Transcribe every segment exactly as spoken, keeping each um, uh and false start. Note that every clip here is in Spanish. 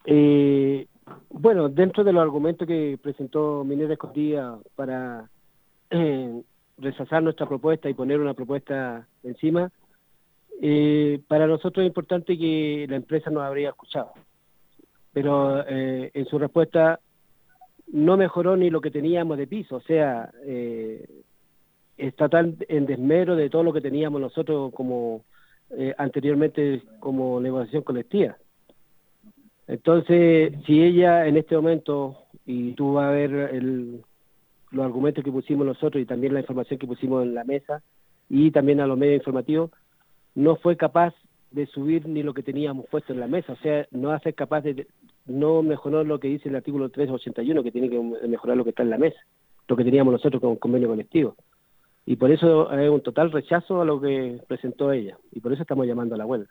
Eh, bueno, dentro de los argumentos que presentó Minera Escondida para eh, rechazar nuestra propuesta y poner una propuesta encima, eh, para nosotros es importante que la empresa nos habría escuchado, pero eh, en su respuesta no mejoró ni lo que teníamos de piso, o sea, eh, está tan en desmero de todo lo que teníamos nosotros como eh, anteriormente como negociación colectiva. Entonces, si ella en este momento, y tú vas a ver el, los argumentos que pusimos nosotros y también la información que pusimos en la mesa y también a los medios informativos, no fue capaz de subir ni lo que teníamos puesto en la mesa, o sea, no va a ser capaz de, no mejoró lo que dice el artículo trescientos ochenta y uno, que tiene que mejorar lo que está en la mesa, lo que teníamos nosotros con convenio colectivo. Y por eso es un total rechazo a lo que presentó ella, y por eso estamos llamando a la huelga.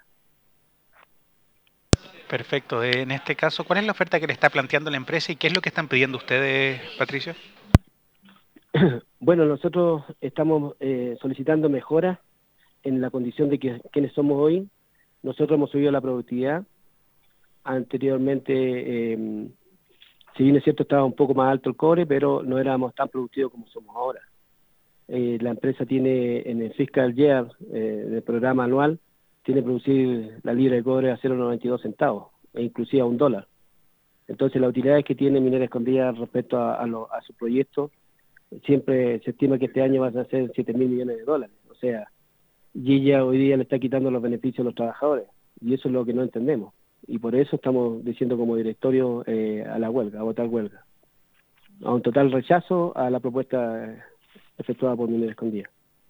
Perfecto. Eh, En este caso, ¿cuál es la oferta que le está planteando la empresa y qué es lo que están pidiendo ustedes, Patricio? Bueno, nosotros estamos eh, solicitando mejoras en la condición de que quienes somos hoy. Nosotros hemos subido la productividad. Anteriormente, eh, si bien es cierto, estaba un poco más alto el cobre, pero no éramos tan productivos como somos ahora. Eh, la empresa tiene en el fiscal year, eh, del programa anual, tiene producir la libra de cobre a cero coma noventa y dos centavos, e inclusive a un dólar. Entonces, las utilidades que tiene Minera Escondida respecto a, a, lo, a su proyecto, siempre se estima que este año va a ser siete mil millones de dólares. O sea, y ella hoy día le está quitando los beneficios a los trabajadores, y eso es lo que no entendemos. Y por eso estamos diciendo como directorio eh, a la huelga, a votar huelga. A un total rechazo a la propuesta efectuada por Minera Escondida.